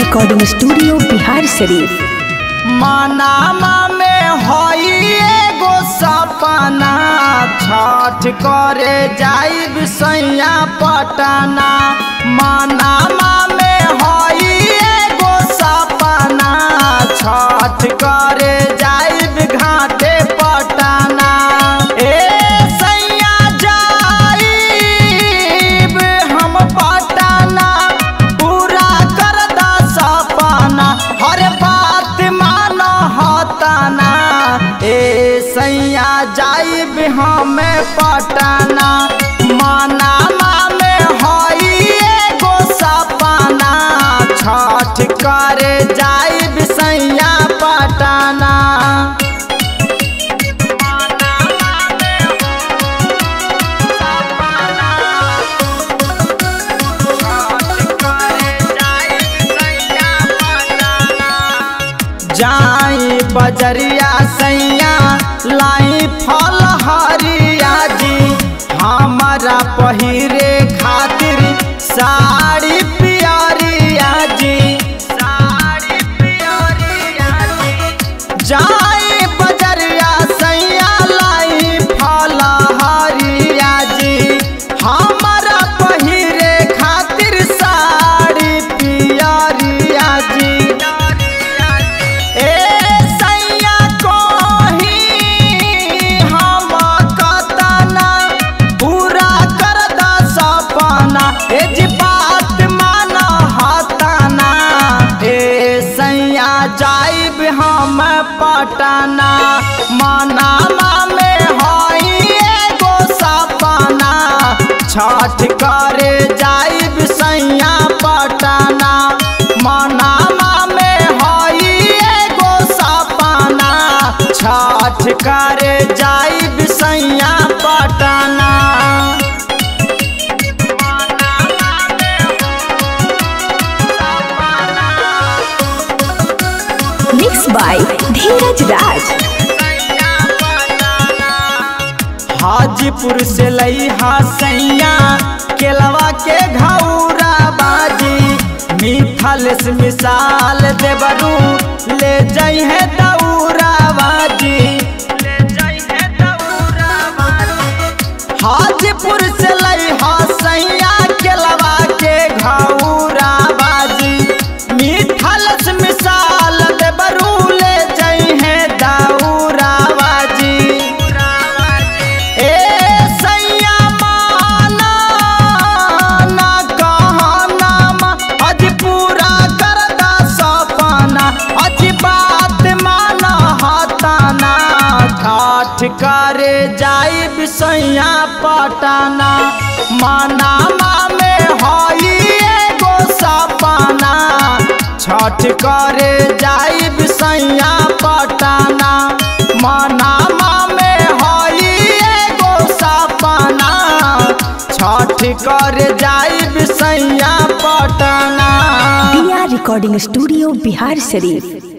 Recording studio Bihar Sharif. Manama में होई एगो सपना, छठ करे जाइब सैया पटना। मनामा में होई एगो सपना, छठ करे जाइब घाटे पटना। ए सैया जाइब हम पटना, पूरा कर दा सपना, हर बात मानो होतना। ए सैया जाइब हमें पटना। मनामा में होई एगो सपना, छठ करे जाइब सैया पटना। जाई बजरिया सैया लाई फल हरिया जी, हमारा पहिरे खातिर साड़ी पियरिया जी, साड़ी पियरिया जी। जाई बजरिया सैया लाई फल हरिया जी, हमारा पहिरे खातिर साड़ी पियरिया जी। ए सैया कोही हम कतना, पूरा कर दा सपना, ए जी बात माना हतना। ए सैया जाइब हम पटना। मनामा में होई एगो सपना, छठ करे जाइब सैया पटना। मनामा में होई एगो सपना, छठ करे जाइब सैया पटना। Mix by Dheeraj Raj. हाजीपुर से लइहा सैया केलवा के घौरा बाजी, मिथल से मिसाल देवरू ले जाई है दौरा बाजी, ले जाई है दौरा बाजी। हाजीपुर से लइहा सैया केलवा के घौरा बाजी, मिथल से मिसाल देवरू ले जाई है दौरा बाजी। ए सैया माना ना कहना, आज पूरा कर दा सपना, आज बात माना हतना। छठ करे जाइब सैया पटना। मनामा में होई एगो सपना, छठ करे जाइब सैया पटना। मनामा में होई एगो सपना, छठ करे जाइब सैया पटना। Recording studio Bihar Sharif.